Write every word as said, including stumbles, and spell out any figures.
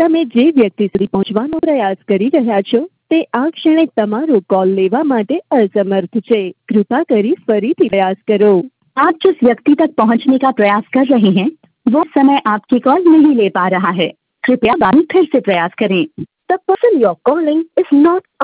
તમે જે વ્યક્તિ સુધી પહોંચવાનો પ્રયાસ કરી રહ્યા છો તે આ ક્ષણે તમારો कॉल लेवा માટે असमर्थ છે। कृपा કરી ફરીથી प्रयास करो। आप जिस व्यक्ति तक पहुंचने का प्रयास कर रहे हैं वो समय आपकी कॉल नहीं ले पा रहा है। कृपया बाद में फिर से प्रयास करें। The person you are calling is not